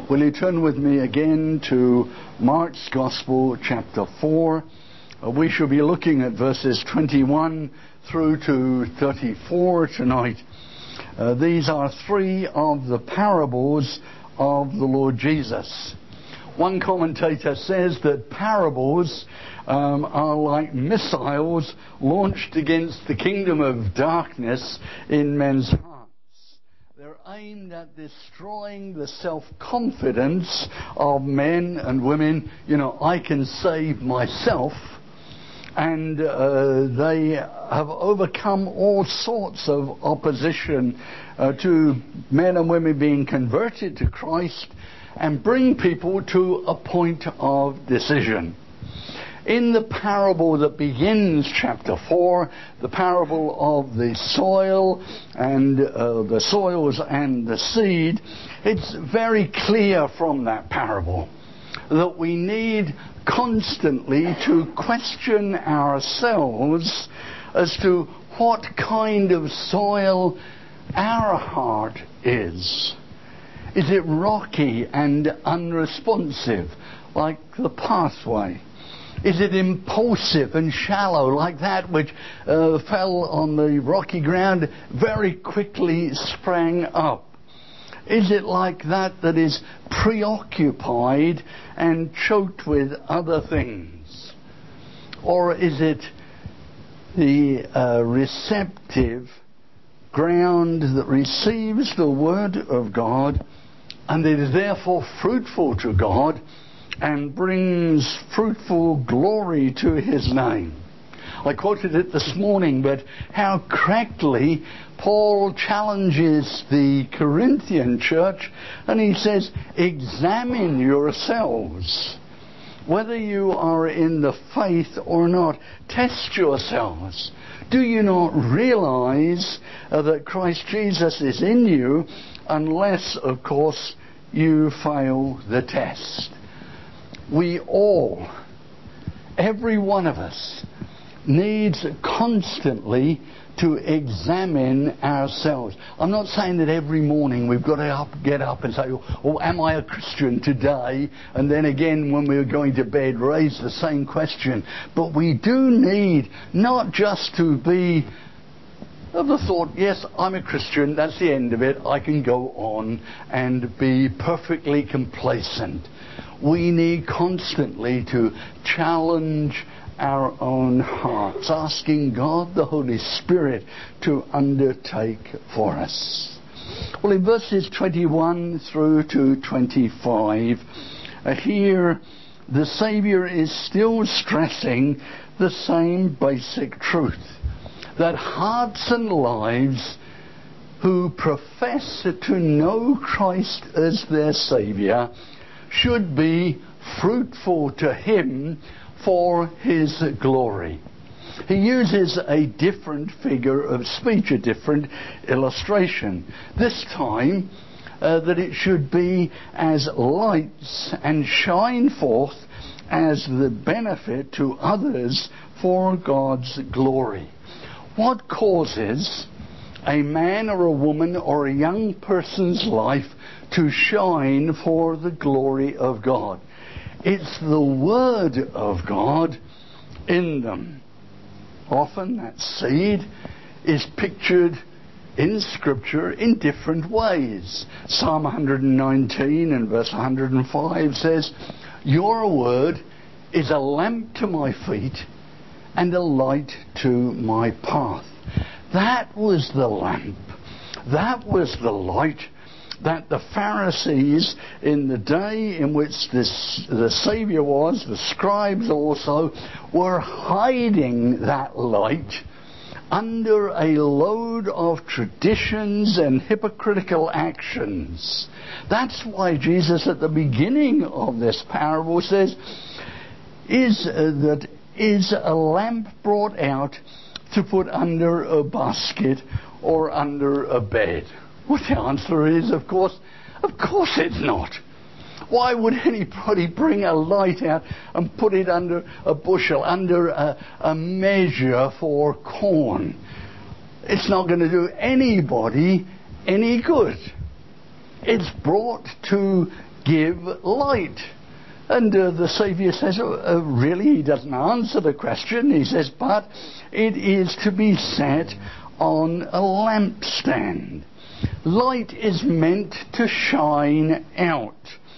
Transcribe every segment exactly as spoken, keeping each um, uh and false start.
Will you turn with me again to Mark's Gospel, chapter four? Uh, we shall be looking at verses twenty-one through to thirty-four tonight. Uh, these are three of the parables of the Lord Jesus. One commentator says that parables um, are like missiles launched against the kingdom of darkness in men's hearts. They're aimed at destroying the self-confidence of men and women. You know, I can save myself. And uh, they have overcome all sorts of opposition uh, to men and women being converted to Christ and bring people to a point of decision. In the parable that begins chapter four, the parable of the soil and uh, the soils and the seed, it's very clear from that parable that we need constantly to question ourselves as to what kind of soil our heart is. Is it rocky and unresponsive, like the pathway? Is it impulsive and shallow, like that which uh, fell on the rocky ground, very quickly sprang up? Is it like that that is preoccupied and choked with other things? Or is it the uh, receptive ground that receives the Word of God and it is therefore fruitful to God and brings fruitful glory to His name? I quoted it this morning, but how correctly Paul challenges the Corinthian church, and he says, examine yourselves, whether you are in the faith or not. Test yourselves. Do you not realize uh, that Christ Jesus is in you, unless, of course, you fail the test? We all, every one of us, needs constantly to examine ourselves. I'm not saying that every morning we've got to up, get up and say, oh, am I a Christian today? And then again when we're going to bed raise the same question. But we do need not just to be of the thought, yes, I'm a Christian, that's the end of it, I can go on and be perfectly complacent. We need constantly to challenge our own hearts, asking God the Holy Spirit to undertake for us. Well, in verses twenty-one through to twenty-five, uh, here the Saviour is still stressing the same basic truth, that hearts and lives who profess to know Christ as their Saviour should be fruitful to Him for His glory. He uses a different figure of speech, a different illustration. This time, uh, that it should be as lights and shine forth as the benefit to others for God's glory. What causes a man or a woman or a young person's life to shine for the glory of God? It's the Word of God in them. Often that seed is pictured in Scripture in different ways. Psalm one nineteen and verse one hundred five says, your Word is a lamp to my feet and a light to my path. That was the lamp. That was the light that the Pharisees in the day in which this, the Saviour was, the scribes also, were hiding that light under a load of traditions and hypocritical actions. That's why Jesus at the beginning of this parable says, is uh, that is a lamp brought out to put under a basket or under a bed? Well, the answer is, of course, of course it's not. Why would anybody bring a light out and put it under a bushel, under a, a measure for corn? It's not going to do anybody any good. It's brought to give light. And uh, the Saviour says, uh, uh, really, he doesn't answer the question. He says, but it is to be set on a lampstand. Light is meant to shine out.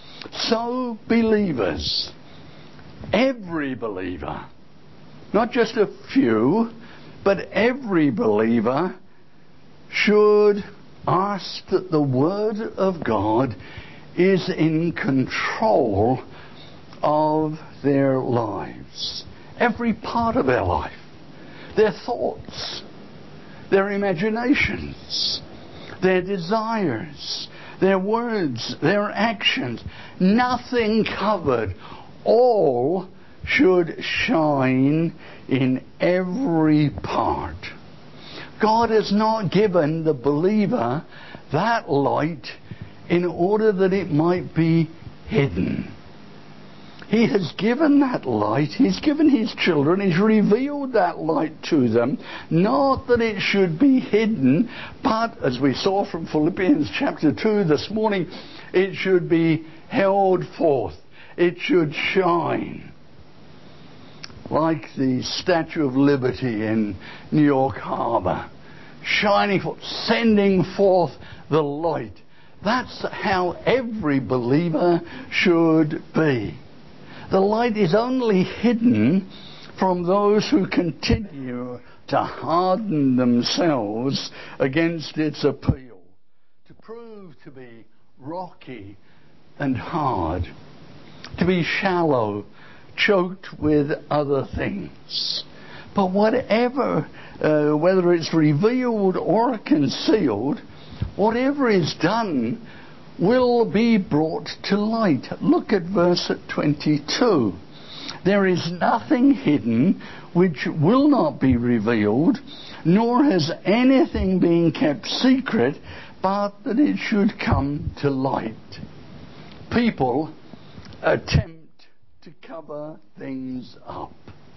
So believers, every believer, not just a few, but every believer should ask that the Word of God is in control of their lives. Every part of their life. Their thoughts, their imaginations, their desires, their words, their actions. Nothing covered. All should shine in every part. God has not given the believer that light in order that it might be hidden. He has given that light. He's given his children. He's revealed that light to them. Not that it should be hidden, but as we saw from Philippians chapter two this morning, it should be held forth. It should shine. Like the Statue of Liberty in New York Harbor. Shining forth, sending forth the light. That's how every believer should be. The light is only hidden from those who continue to harden themselves against its appeal, to prove to be rocky and hard, to be shallow, choked with other things. But whatever, uh, whether it's revealed or concealed, whatever is done will be brought to light. Look at verse twenty-two. There is nothing hidden which will not be revealed, nor has anything been kept secret, but that it should come to light. People attempt to cover things up.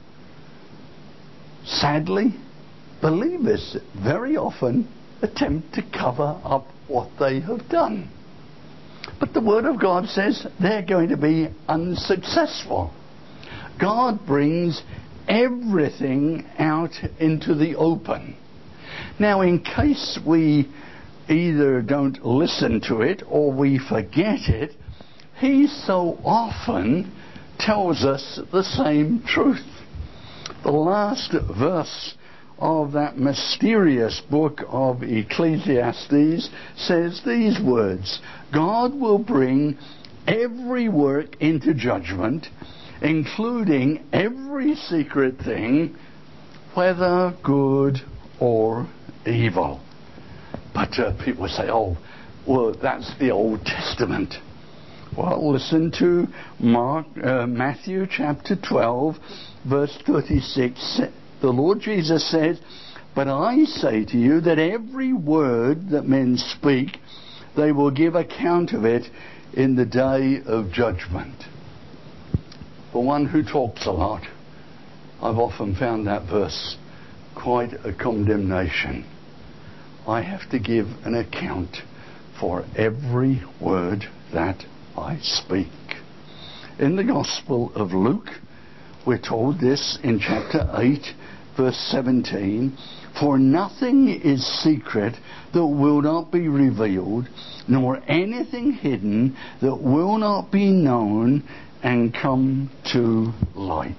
Sadly, believers very often attempt to cover up what they have done. But the Word of God says they're going to be unsuccessful. God brings everything out into the open. Now, in case we either don't listen to it or we forget it, He so often tells us the same truth. The last verse of that mysterious book of Ecclesiastes says these words: God will bring every work into judgment, including every secret thing, whether good or evil. But uh, people say, oh, well, that's the Old Testament. Well, listen to Mark, uh, Matthew chapter twelve, verse thirty-six. The Lord Jesus said, but I say to you that every word that men speak, they will give account of it in the day of judgment. For one who talks a lot, I've often found that verse quite a condemnation. I have to give an account for every word that I speak. In the Gospel of Luke, we're told this in chapter eight, verse seventeen, for nothing is secret that will not be revealed, nor anything hidden that will not be known and come to light.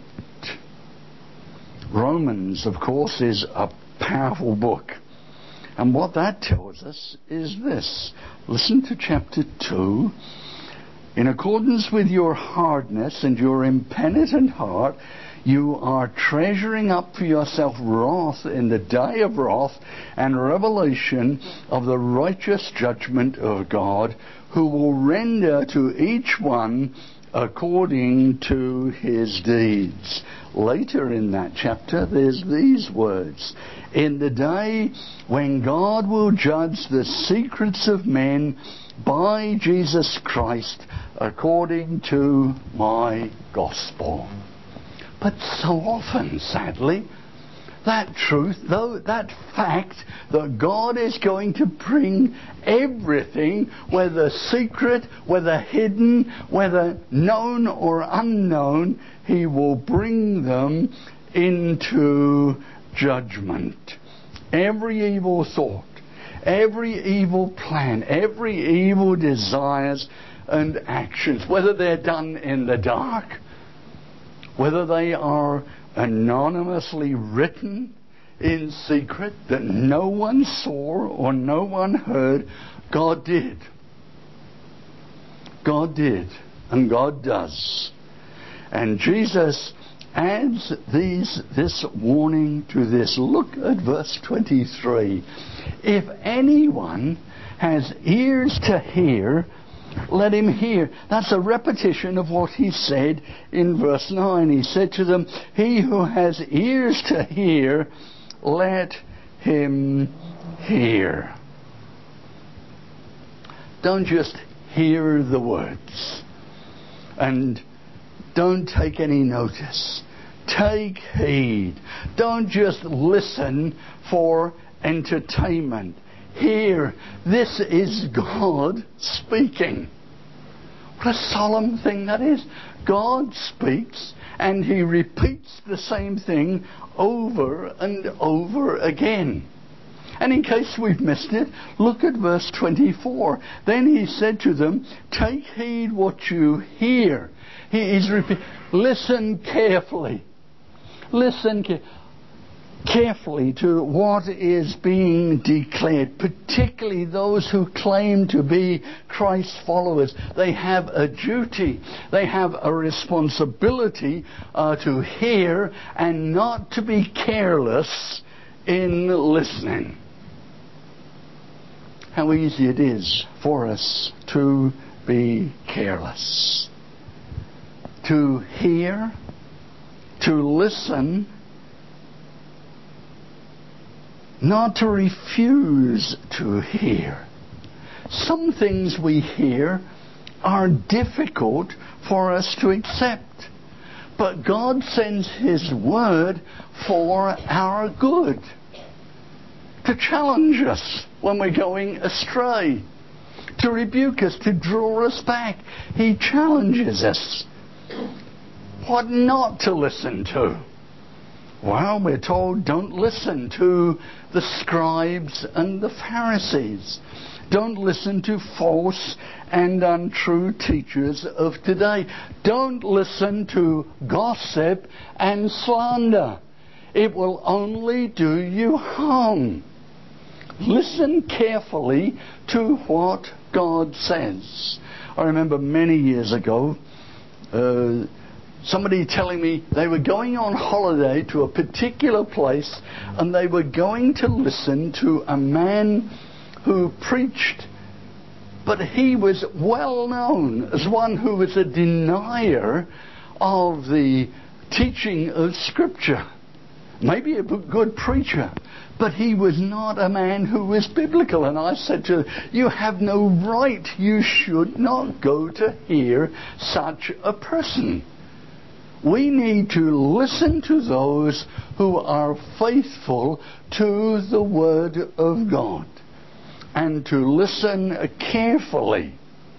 Romans, of course, is a powerful book. And what that tells us is this. Listen to chapter two. In accordance with your hardness and your impenitent heart, you are treasuring up for yourself wrath in the day of wrath and revelation of the righteous judgment of God, who will render to each one according to his deeds. Later in that chapter, there's these words: in the day when God will judge the secrets of men by Jesus Christ according to my gospel. But so often, sadly, that truth, though, that fact that God is going to bring everything, whether secret, whether hidden, whether known or unknown, He will bring them into judgment. Every evil thought, every evil plan, every evil desires and actions, whether they're done in the dark, whether they are anonymously written in secret that no one saw or no one heard, God did. God did, and God does. And Jesus adds these this warning to this. Look at verse twenty-three. If anyone has ears to hear, let him hear. That's a repetition of what He said in verse nine. He said to them, he who has ears to hear, let him hear. Don't just hear the words and don't take any notice. Take heed. Don't just listen for entertainment. Hear. This is God speaking. What a solemn thing that is. God speaks and He repeats the same thing over and over again. And in case we've missed it, look at verse twenty-four. Then He said to them, take heed what you hear. He is repeating. Listen carefully. Listen carefully. carefully to what is being declared, particularly those who claim to be Christ's followers. They have a duty, they have a responsibility uh, to hear and not to be careless in listening. How easy it is for us to be careless, to hear, to listen, not to refuse to hear. Some things we hear are difficult for us to accept, but God sends His word for our good, to challenge us when we're going astray, to rebuke us, to draw us back. He challenges us. What not to listen to? Well, we're told don't listen to the scribes and the Pharisees. Don't listen to false and untrue teachers of today. Don't listen to gossip and slander. It will only do you harm. Listen carefully to what God says. I remember many years ago, uh, somebody telling me they were going on holiday to a particular place and they were going to listen to a man who preached, but he was well known as one who was a denier of the teaching of Scripture. Maybe a good preacher, but he was not a man who was biblical. And I said to him, you have no right, you should not go to hear such a person. We need to listen to those who are faithful to the Word of God and to listen carefully.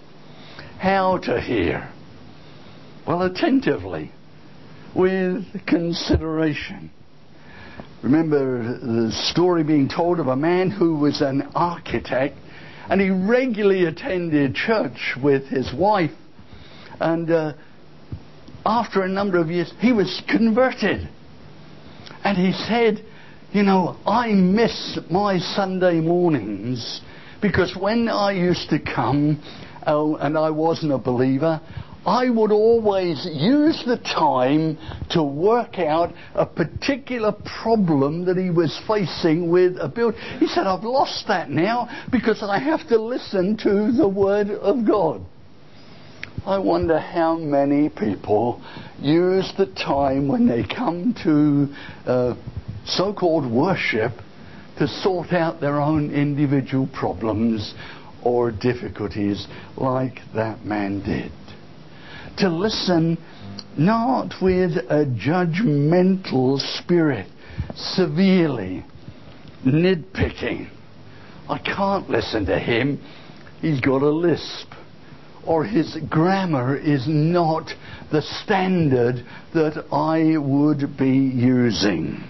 How to hear? Well, attentively, with consideration. Remember the story being told of a man who was an architect, and he regularly attended church with his wife, and uh, after a number of years, he was converted. And he said, you know, I miss my Sunday mornings because when I used to come uh, and I wasn't a believer, I would always use the time to work out a particular problem that he was facing with a build. He said, I've lost that now because I have to listen to the Word of God. I wonder how many people use the time when they come to uh, so-called worship to sort out their own individual problems or difficulties like that man did. To listen not with a judgmental spirit, severely nitpicking. I can't listen to him. He's got a lisp. Or his grammar is not the standard that I would be using.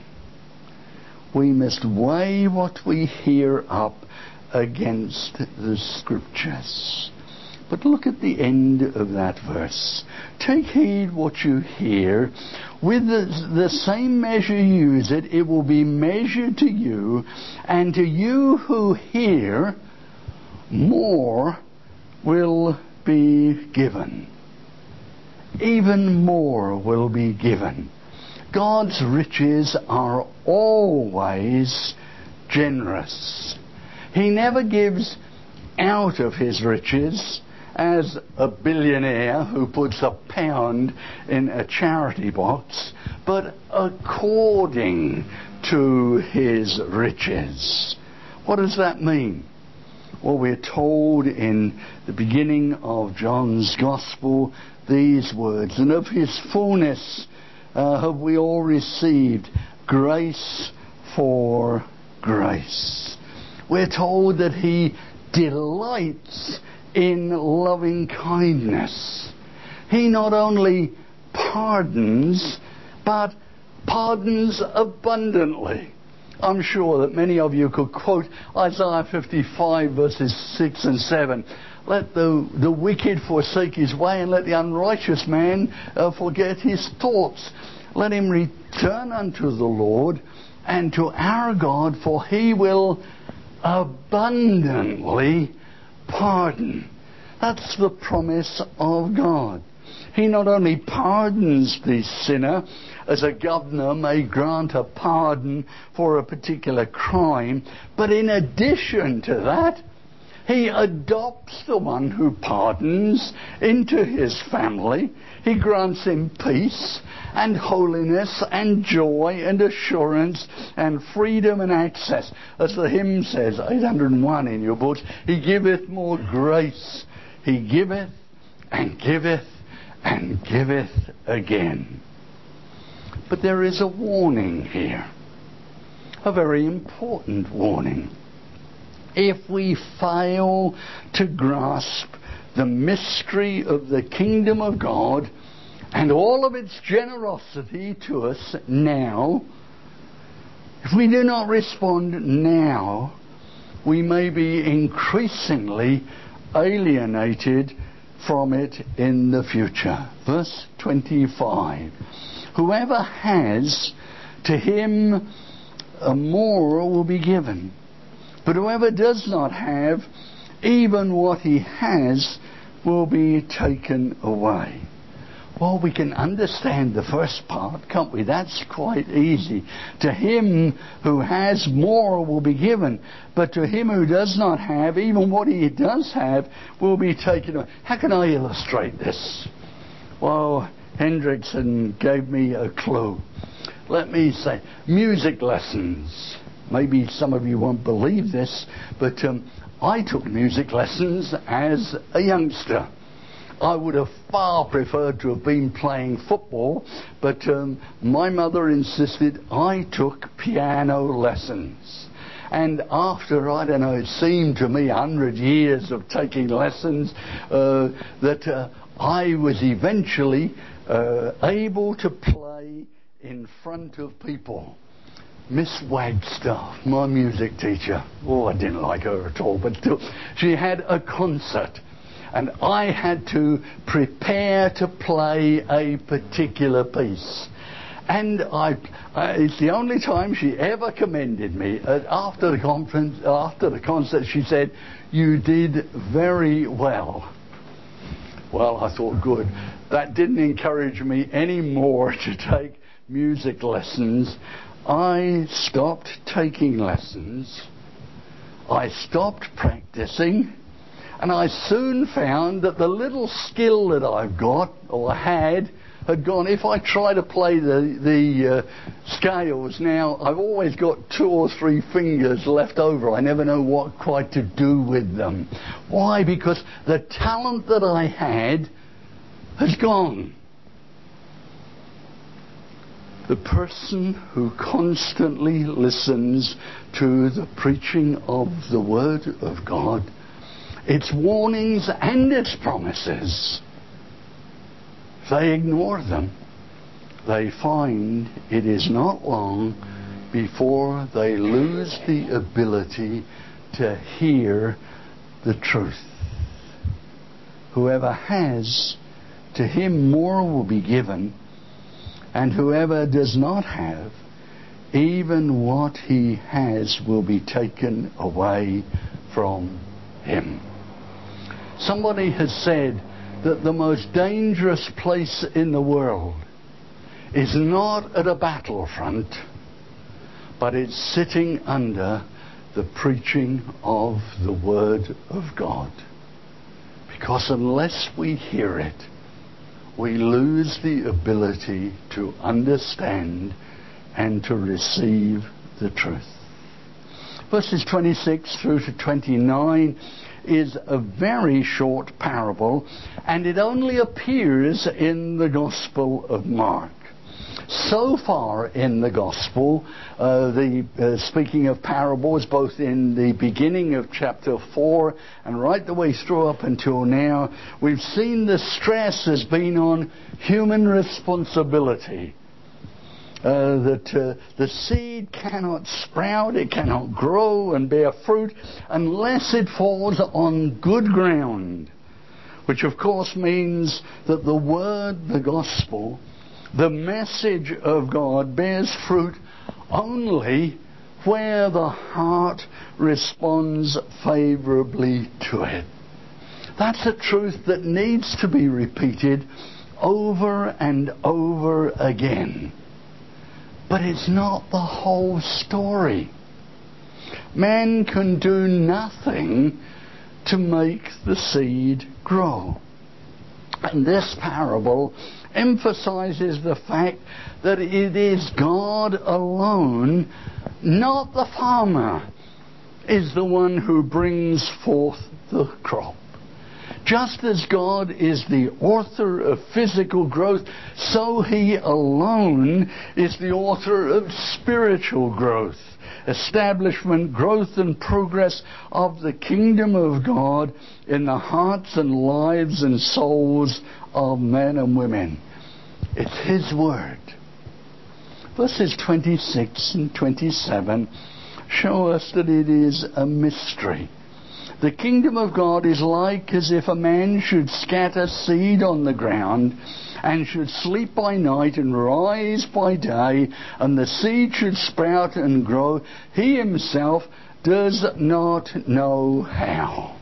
We must weigh what we hear up against the Scriptures. But look at the end of that verse. Take heed what you hear. With the, the same measure you use it, it will be measured to you. And to you who hear, more will be given. Even more will be given. God's riches are always generous. He never gives out of his riches as a billionaire who puts a pound in a charity box, but according to his riches. What does that mean? Well, we're told in the beginning of John's Gospel these words, and of his fullness uh, have we all received grace for grace. We're told that he delights in loving kindness. He not only pardons, but pardons abundantly. I'm sure that many of you could quote Isaiah fifty-five verses six and seven. Let the, the wicked forsake his way, and let the unrighteous man uh, forget his thoughts. Let him return unto the Lord and to our God, for he will abundantly pardon. That's the promise of God. He not only pardons the sinner, as a governor may grant a pardon for a particular crime, but in addition to that, he adopts the one who pardons into his family. He grants him peace and holiness and joy and assurance and freedom and access. As the hymn says, eight hundred and one in your books, he giveth more grace. He giveth and giveth and giveth again. But there is a warning here, a very important warning. If we fail to grasp the mystery of the kingdom of God and all of its generosity to us now, if we do not respond now, we may be increasingly alienated from it in the future. Verse twenty-five. Whoever has, to him a more will be given. But whoever does not have, even what he has will be taken away. Well, we can understand the first part, can't we? That's quite easy. To him who has, more will be given. But to him who does not have, even what he does have will be taken away. How can I illustrate this? Well, Hendrickson gave me a clue. Let me say, music lessons. Maybe some of you won't believe this, but um, I took music lessons as a youngster. I would have far preferred to have been playing football, but um, my mother insisted I took piano lessons. And after, I don't know, it seemed to me a hundred years of taking lessons, uh, that uh, I was eventually uh, able to play in front of people. Miss Wagstaff, my music teacher, oh, I didn't like her at all, but she had a concert, and I had to prepare to play a particular piece. And I, uh, it's the only time she ever commended me. Uh, after the conference, after the concert, she said, "You did very well." Well, I thought, good. That didn't encourage me any more to take music lessons. I stopped taking lessons. I stopped practicing. And I soon found that the little skill that I've got, or had, had gone. If I try to play the, the uh, scales now, I've always got two or three fingers left over. I never know what quite to do with them. Why? Because the talent that I had has gone. The person who constantly listens to the preaching of the Word of God, its warnings and its promises, if they ignore them, they find it is not long before they lose the ability to hear the truth. Whoever has, to him more will be given, and whoever does not have, even what he has will be taken away from him. Somebody has said that the most dangerous place in the world is not at a battlefront, but it's sitting under the preaching of the Word of God. Because unless we hear it, we lose the ability to understand and to receive the truth. Verses twenty-six through to twenty-nine is a very short parable, and it only appears in the Gospel of Mark. So far in the Gospel, uh, the uh, speaking of parables, both in the beginning of chapter four and right the way through up until now, we've seen the stress has been on human responsibility. Uh, that uh, the seed cannot sprout, it cannot grow and bear fruit unless it falls on good ground, which of course means that the Word, the Gospel, the message of God bears fruit only where the heart responds favorably to it. That's a truth that needs to be repeated over and over again. But it's not the whole story. Man can do nothing to make the seed grow. And this parable emphasizes the fact that it is God alone, not the farmer, is the one who brings forth the crop. Just as God is the author of physical growth, so He alone is the author of spiritual growth, establishment, growth and progress of the kingdom of God in the hearts and lives and souls of men and women. It's His Word. Verses twenty-six and twenty-seven show us that it is a mystery. The kingdom of God is like as if a man should scatter seed on the ground and should sleep by night and rise by day, and the seed should sprout and grow. He himself does not know how.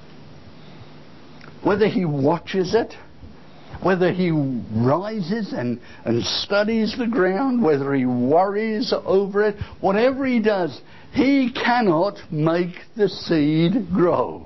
Whether he watches it, whether he rises and, and studies the ground, whether he worries over it, whatever he does, he cannot make the seed grow.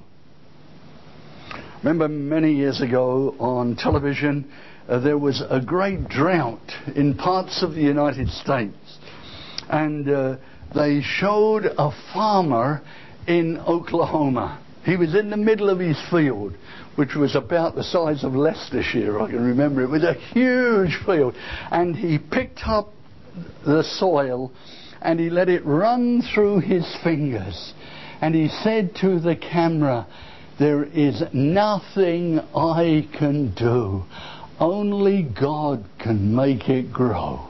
Remember many years ago on television, uh, there was a great drought in parts of the United States. And uh, they showed a farmer in Oklahoma. He was in the middle of his field, which was about the size of Leicestershire, I can remember. It was a huge field. And he picked up the soil and he let it run through his fingers. And he said to the camera, "There is nothing I can do. Only God can make it grow."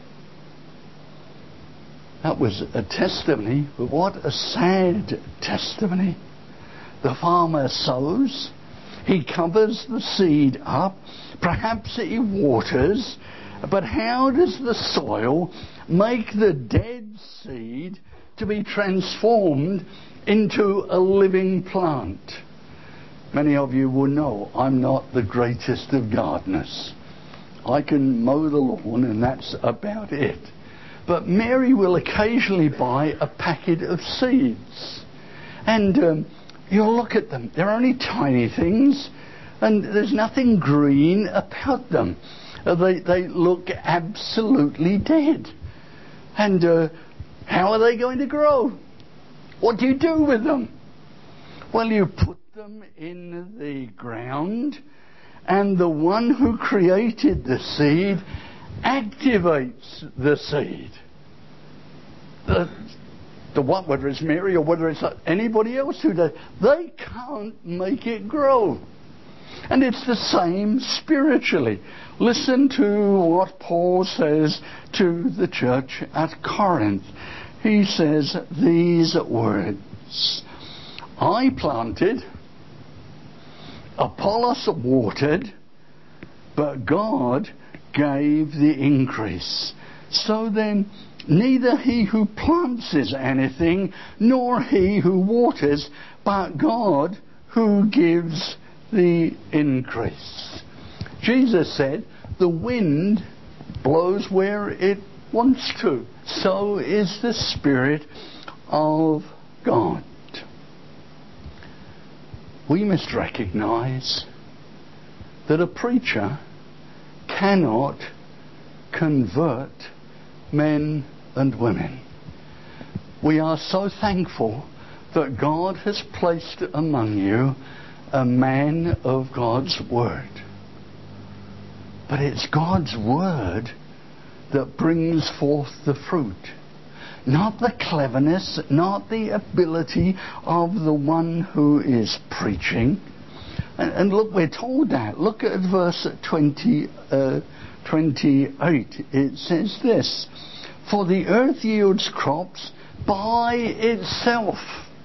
That was a testimony, but what a sad testimony. The farmer sows, he covers the seed up, perhaps he waters, but how does the soil make the dead seed to be transformed into a living plant? Many of you will know I'm not the greatest of gardeners. I can mow the lawn and that's about it. But Mary will occasionally buy a packet of seeds. And um, you'll look at them. They're only tiny things and there's nothing green about them. Uh, they, they look absolutely dead. And uh, how are they going to grow? What do you do with them? Well, you put them in the ground, and the one who created the seed activates the seed. The, the one, whether it's Mary or whether it's anybody else who does, they can't make it grow. And it's the same spiritually. Listen to what Paul says to the church at Corinth. He says these words: I planted, Apollos watered, but God gave the increase. So then, neither he who plants is anything, nor he who waters, but God who gives the increase. Jesus said, the wind blows where it wants to. So is the Spirit of God. We must recognize that a preacher cannot convert men and women. We are so thankful that God has placed among you a man of God's Word. But it's God's Word that brings forth the fruit. Not the cleverness, not the ability of the one who is preaching. And, and look, we're told that. Look at verse twenty, uh, twenty-eight. It says this: for the earth yields crops by itself.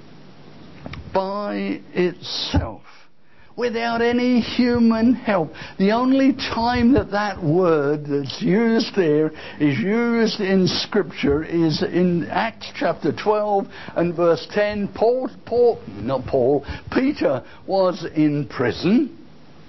By itself. Without any human help. The only time that that word that's used there is used in Scripture is in Acts chapter twelve and verse ten. Paul, Paul, not Paul, Peter was in prison,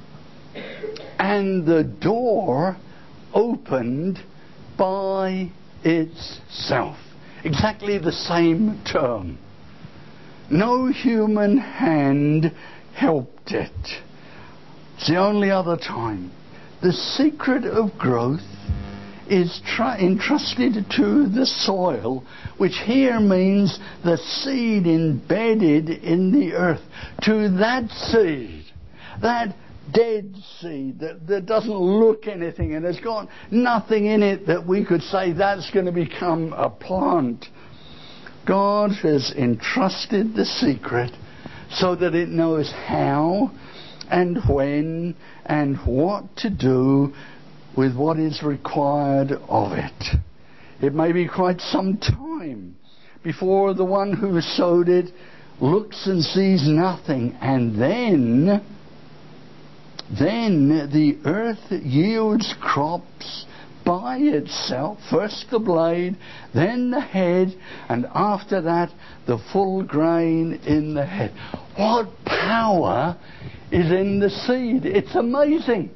and the door opened by itself. Exactly the same term. No human hand helped it. It's the only other time. The secret of growth is tr- entrusted to the soil, which here means the seed embedded in the earth. To that seed, that dead seed that, that doesn't look anything and has got nothing in it that we could say that's going to become a plant. God has entrusted the secret so that it knows how and when and what to do with what is required of it. It may be quite some time before the one who sowed it looks and sees nothing, and then then the earth yields crops by itself, first the blade, then the head, and after that the full grain in the head. What power is in the seed? It's amazing.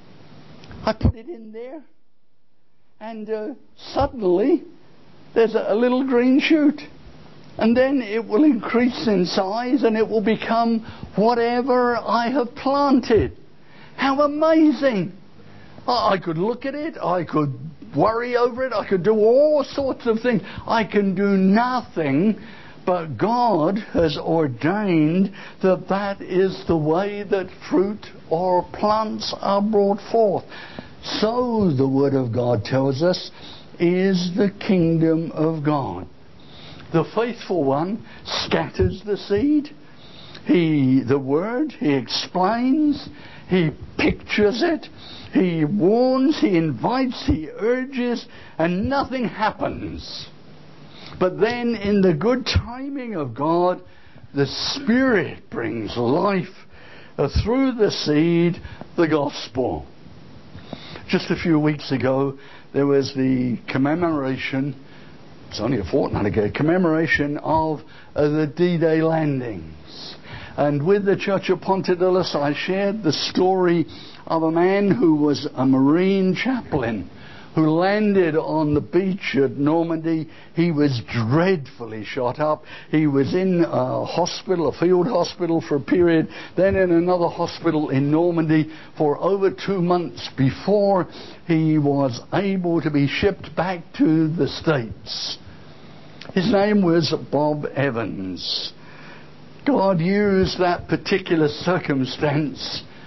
I put it in there, and uh, suddenly there's a, a little green shoot, and then it will increase in size and it will become whatever I have planted. How amazing! I could look at it, I could worry over it, I could do all sorts of things. I can do nothing, but God has ordained that that is the way that fruit or plants are brought forth. So, the Word of God tells us, is the kingdom of God. The faithful one scatters the seed. He, the Word, he explains, he pictures it, he warns, he invites, he urges, and nothing happens. But then in the good timing of God, the Spirit brings life uh, through the seed, the gospel. Just a few weeks ago, there was the commemoration, it's only a fortnight ago, commemoration of uh, the D-Day landings. And with the Church of Pontedillas, I shared the story of a man who was a Marine chaplain who landed on the beach at Normandy. He was dreadfully shot up. He was in a hospital, a field hospital for a period, then in another hospital in Normandy for over two months before he was able to be shipped back to the States. His name was Bob Evans. God used that particular circumstance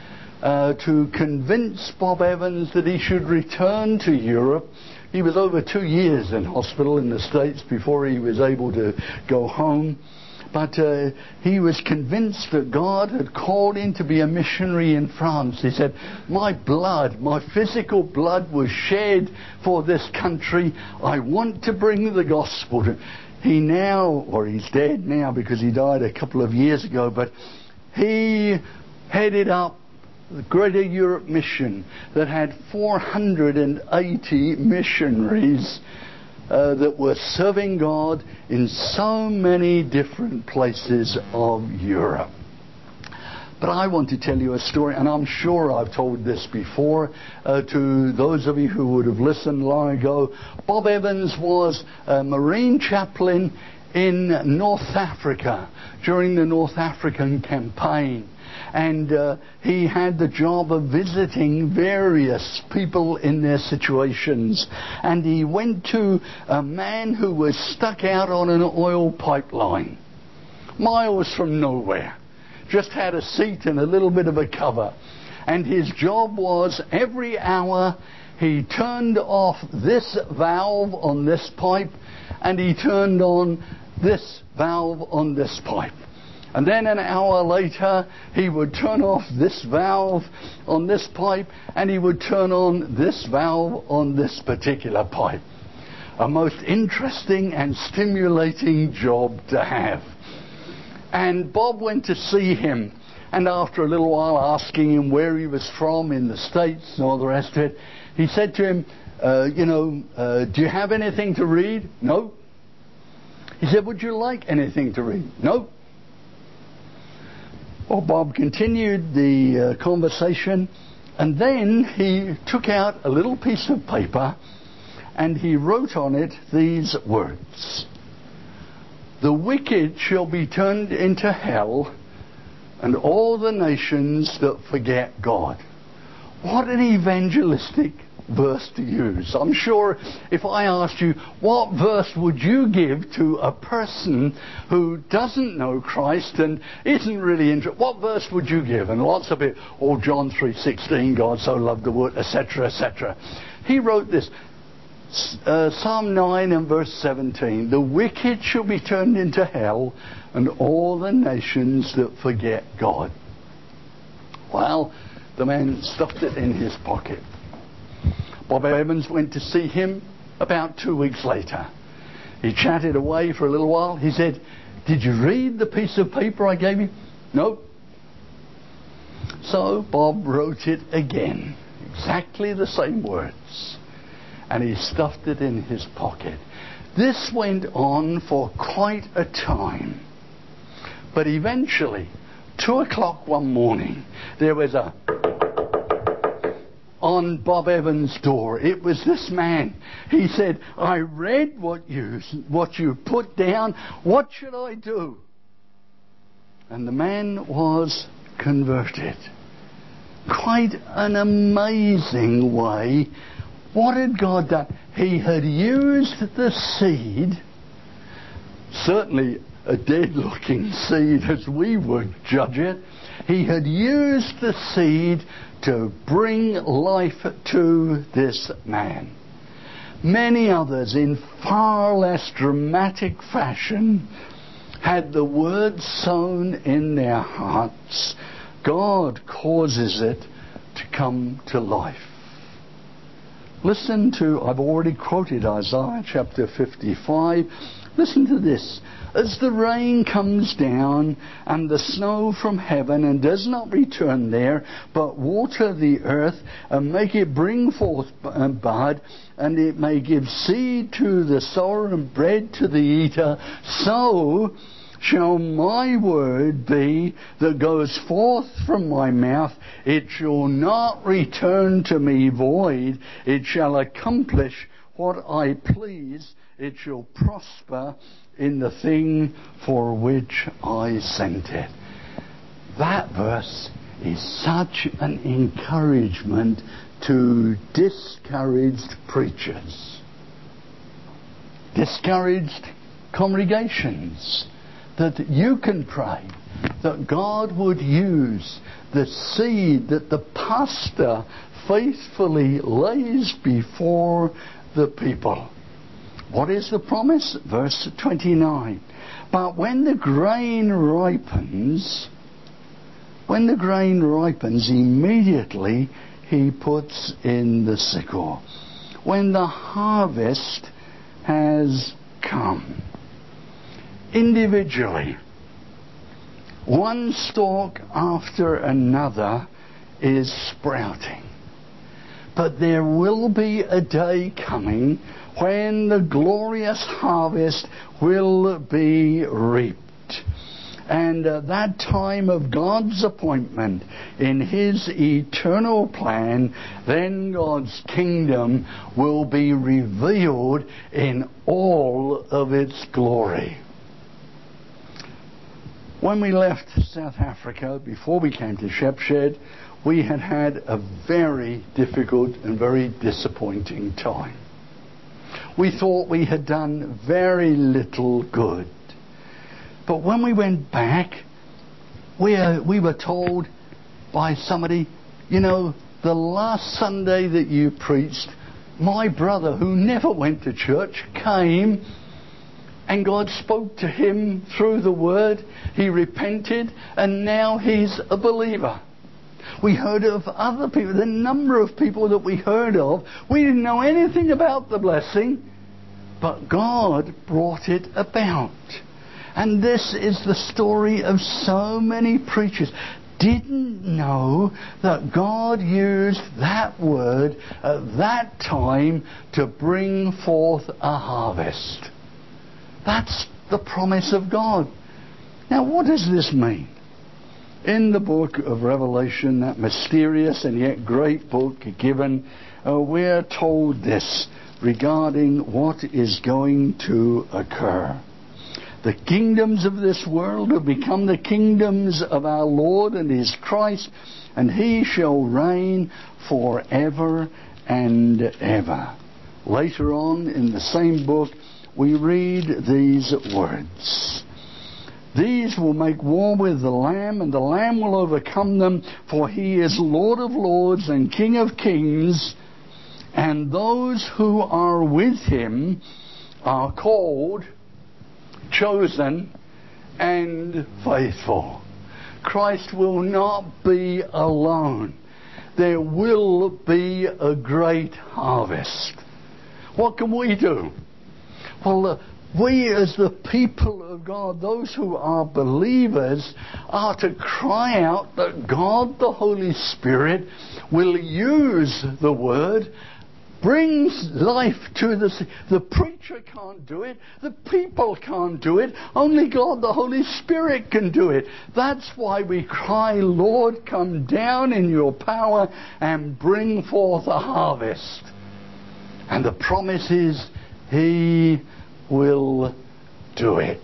uh, to convince Bob Evans that he should return to Europe. He was over two years in hospital in the States before he was able to go home. But uh, he was convinced that God had called him to be a missionary in France. He said, my blood, my physical blood was shed for this country. I want to bring the gospel to... He now, or he's dead now because he died a couple of years ago, but he headed up the Greater Europe Mission that had four hundred eighty missionaries Uh, that were serving God in so many different places of Europe. But I want to tell you a story, and I'm sure I've told this before uh, to those of you who would have listened long ago. Bob Evans was a Marine chaplain in North Africa during the North African campaign. And uh, he had the job of visiting various people in their situations. And he went to a man who was stuck out on an oil pipeline, miles from nowhere. Just had a seat and a little bit of a cover. And his job was every hour he turned off this valve on this pipe and he turned on this valve on this pipe. And then an hour later, he would turn off this valve on this pipe and he would turn on this valve on this particular pipe. A most interesting and stimulating job to have. And Bob went to see him, and after a little while asking him where he was from in the States and all the rest of it, he said to him, uh, you know, uh, do you have anything to read? No. He said, would you like anything to read? No. Well, Bob continued the uh, conversation, and then he took out a little piece of paper and he wrote on it these words: the wicked shall be turned into hell, and all the nations that forget God. What an evangelistic verse to use. I'm sure if I asked you, what verse would you give to a person who doesn't know Christ and isn't really interested, what verse would you give? And lots of it, oh, John three sixteen, God so loved the world, et cetera, et cetera. He wrote this, uh, Psalm nine and verse seventeen, the wicked shall be turned into hell, and all the nations that forget God. Well, the man stuffed it in his pocket. Bob Evans went to see him about two weeks later. He chatted away for a little while. He said, did you read the piece of paper I gave you? No. So Bob wrote it again, exactly the same words, and he stuffed it in his pocket. This went on for quite a time. But eventually, two o'clock one morning, there was a on Bob Evans' door. It was this man. He said, I read what you what you put down. What should I do? And the man was converted. Quite an amazing way. What had God done? He had used the seed, certainly a dead-looking seed as we would judge it. He had used the seed to bring life to this man. Many others, in far less dramatic fashion, had the word sown in their hearts. God causes it to come to life. Listen to, I've already quoted Isaiah chapter fifty-five. Listen to this. As the rain comes down and the snow from heaven and does not return there, but water the earth and make it bring forth bud, and it may give seed to the sower and bread to the eater, so shall my word be that goes forth from my mouth. It shall not return to me void. It shall accomplish what I please. It shall prosper in the thing for which I sent it. That verse is such an encouragement to discouraged preachers, discouraged congregations, that you can pray that God would use the seed that the pastor faithfully lays before the people. What is the promise? Verse twenty-nine. But when the grain ripens, when the grain ripens, immediately he puts in the sickle. When the harvest has come. Individually, one stalk after another is sprouting. But there will be a day coming when the glorious harvest will be reaped. And at that time of God's appointment in His eternal plan, then God's kingdom will be revealed in all of its glory. When we left South Africa, before we came to Shepshed, we had had a very difficult and very disappointing time. We thought we had done very little good. But when we went back, we, uh, we were told by somebody, you know, the last Sunday that you preached, my brother, who never went to church, came and God spoke to him through the Word. He repented and now he's a believer. We heard of other people, the number of people that we heard of. We didn't know anything about the blessing, but God brought it about. And this is the story of so many preachers. Didn't know that God used that word at that time to bring forth a harvest. That's the promise of God. Now, what does this mean? In the book of Revelation, that mysterious and yet great book given, uh, we're told this regarding what is going to occur. The kingdoms of this world have become the kingdoms of our Lord and His Christ, and He shall reign forever and ever. Later on in the same book, we read these words. These will make war with the Lamb, and the Lamb will overcome them, for He is Lord of lords and King of kings, and those who are with Him are called, chosen, and faithful. Christ will not be alone. There will be a great harvest. What can we do? Well, uh, we as the people of God, those who are believers, are to cry out that God the Holy Spirit will use the Word, brings life to the... The preacher can't do it. The people can't do it. Only God the Holy Spirit can do it. That's why we cry, Lord, come down in your power and bring forth a harvest. And the promise is He will do it.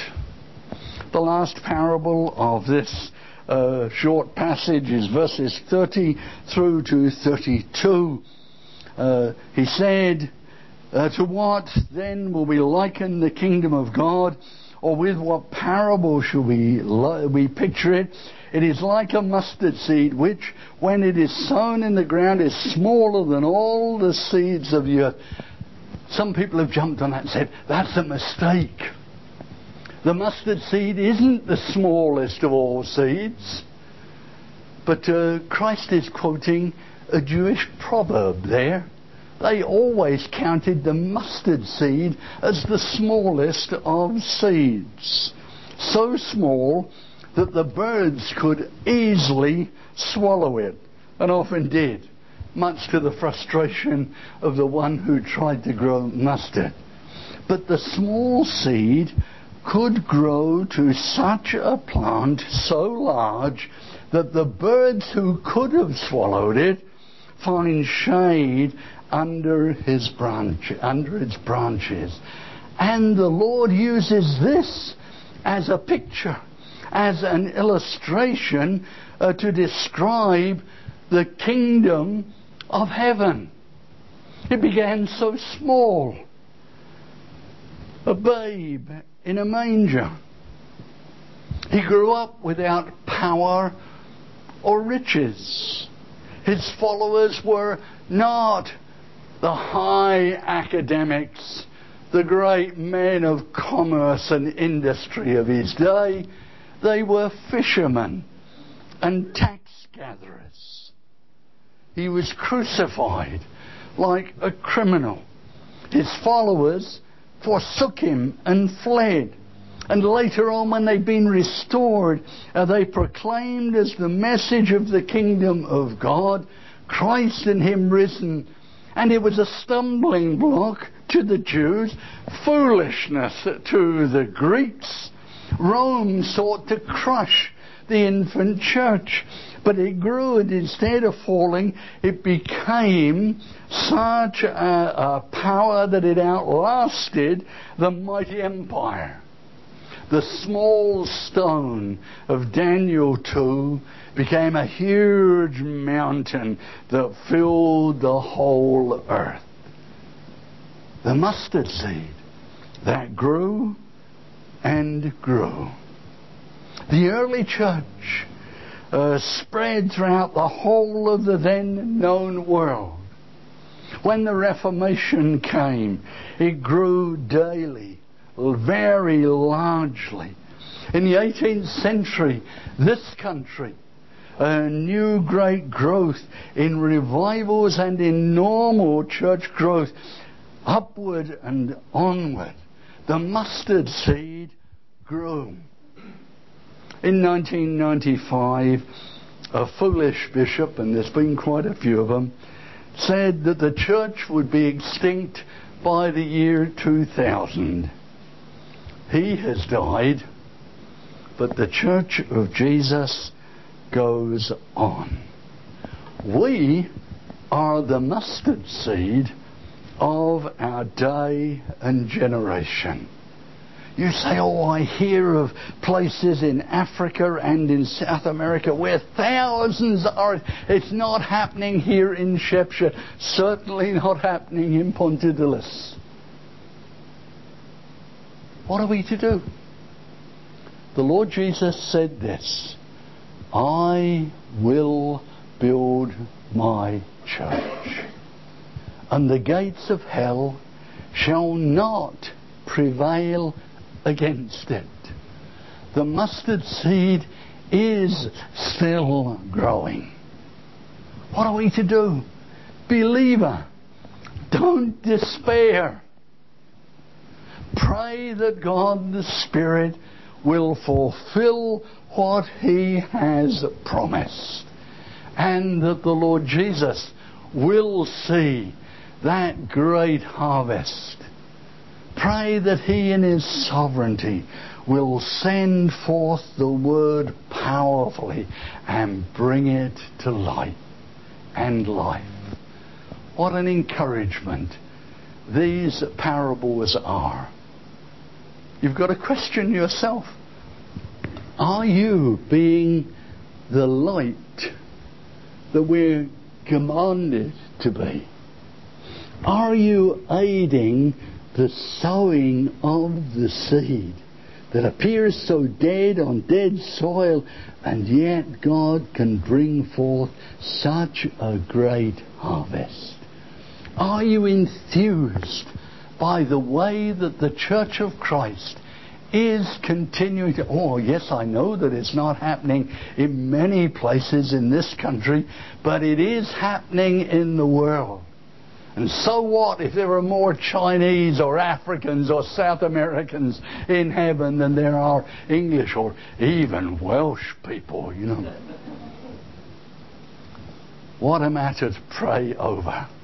The last parable of this uh, short passage is verses thirty through to thirty-two. Uh, he said, uh, to what then will we liken the kingdom of God, or with what parable shall we, li- we picture it? It is like a mustard seed, which, when it is sown in the ground, is smaller than all the seeds of the earth. Some people have jumped on that and said, that's a mistake. The mustard seed isn't the smallest of all seeds. But uh, Christ is quoting a Jewish proverb there. They always counted the mustard seed as the smallest of seeds. So small that the birds could easily swallow it, and often did, much to the frustration of the one who tried to grow mustard. But the small seed could grow to such a plant so large that the birds who could have swallowed it find shade under his branch, under its branches. And the Lord uses this as a picture, as an illustration uh, to describe the kingdom of heaven. It began so small, a babe in a manger. He grew up without power or riches. His followers were not the high academics, the great men of commerce and industry of his day. They were fishermen and tax gatherers. He was crucified like a criminal. His followers forsook him and fled. And later on, when they'd been restored, uh, they proclaimed as the message of the kingdom of God, Christ and him risen. And it was a stumbling block to the Jews, foolishness to the Greeks. Rome sought to crush the infant church, but it grew, and instead of falling, it became such a, a power that it outlasted the mighty empire. The small stone of Daniel two became a huge mountain that filled the whole earth. The mustard seed that grew and grew. The early church uh, spread throughout the whole of the then known world. When the Reformation came, it grew daily, very largely. In the eighteenth century, this country, a new great growth in revivals and in normal church growth, upward and onward. The mustard seed grew. In nineteen ninety-five, a foolish bishop, and there's been quite a few of them, said that the church would be extinct by the year two thousand. He has died, but the Church of Jesus goes on. We are the mustard seed of our day and generation. You say, oh, I hear of places in Africa and in South America where thousands are. It's not happening here in Shepshire. Certainly not happening in Pontidilis. What are we to do? The Lord Jesus said this, I will build my church, and the gates of hell shall not prevail against it. The mustard seed is still growing. What are we to do? Believer, don't despair. Pray that God the Spirit will fulfill what He has promised, and that the Lord Jesus will see that great harvest. Pray that He in His sovereignty will send forth the word powerfully and bring it to light and life. What an encouragement these parables are. You've got to question yourself. Are you being the light that we're commanded to be? Are you aiding the sowing of the seed that appears so dead on dead soil, and yet God can bring forth such a great harvest? Are you enthused by the way that the Church of Christ is continuing to... Oh, yes, I know that it's not happening in many places in this country, but it is happening in the world. And so what if there are more Chinese or Africans or South Americans in heaven than there are English or even Welsh people, you know? What a matter to pray over.